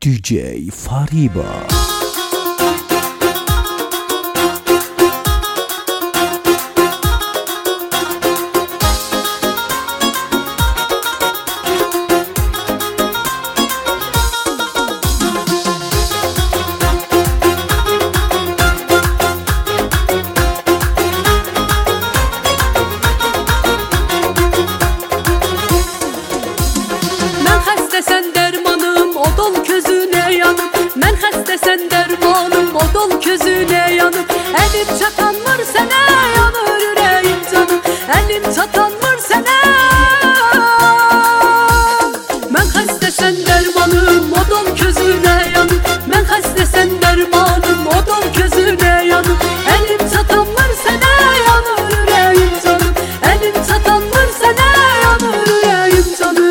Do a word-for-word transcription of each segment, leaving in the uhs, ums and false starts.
D J Fariba. Sen dermanım, odol közüne yanıp. Mən xəstə sən dermanım, odol közüne yanıp. Əlim çatanmır sənə, yanır ürəyim canım. Əlim çatanmır sənə. Mən xəstə sən dermanım, odol közüne yanıp. Mən xəstə sən dermanım, odol közüne yanıp. Əlim çatanmır sənə, yanır ürəyim canım. Əlim çatanmır sənə, yanır ürəyim canım.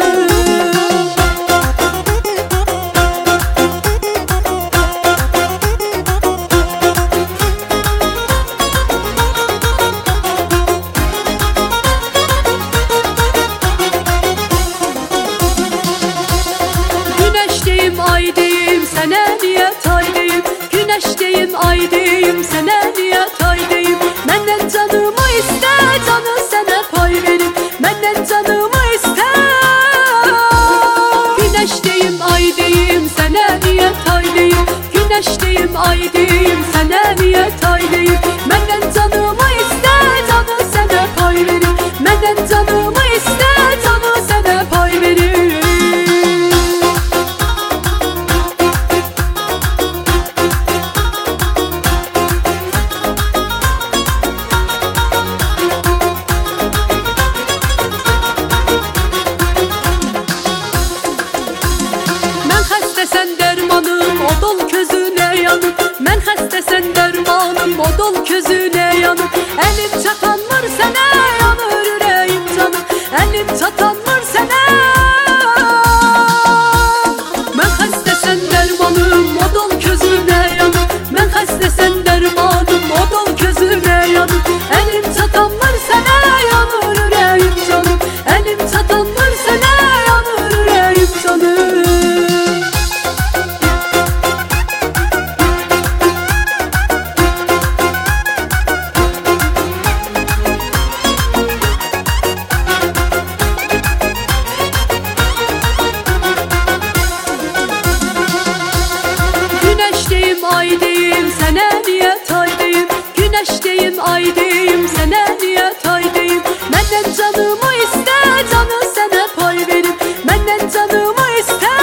Ay deyim sənə niyə tay deyim. Günəş deyim ay deyim sənə niyə tay deyim. Məndən canımı istə, canı sənə pay verim. Məndən canımı istə. Günəş deyim ay deyim sənə niyə tay deyim. Günəş deyim ay deyim sənə niyə tay deyim. Məndən canımı istə, canı sənə pay verim. Məndən canımı istə, canı sənə pay verim. Sən dermanım, odol közüne yanıp. Mən xəstə sən dermanım, odol közüne yanıp. Əlim çatanmır sənə, yanır ürəyim canım. Əlim çatanmır sənə. Mən xəstə sən dermanım, odol közüne yanıp. Mən xəstə sən dermanım, odol közüne yanıp. Əlim çatanmır sənə, yanır ürəyim canım. Əlim çatanmır sənə, yanır ürəyim canım. Ay deyim sənə niyə tay deyim. Günəş deyim ay deyim sənə niyə tay deyim. Məndən canımı istə, canı sənə pay verim. Məndən canımı istə.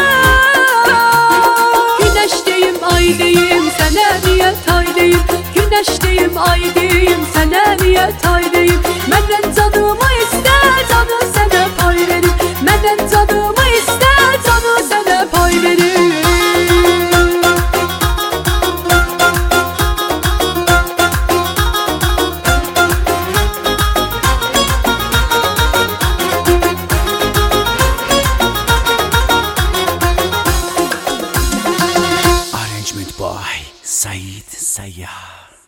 Günəş deyim ay deyim sənə niyə tay deyim. Günəş deyim ay deyim sənə niyə tay deyim. Məndən canımı istə, canı sənə pay verim. Məndən canımı istə, canı sənə pay verim. By Said Sayyar.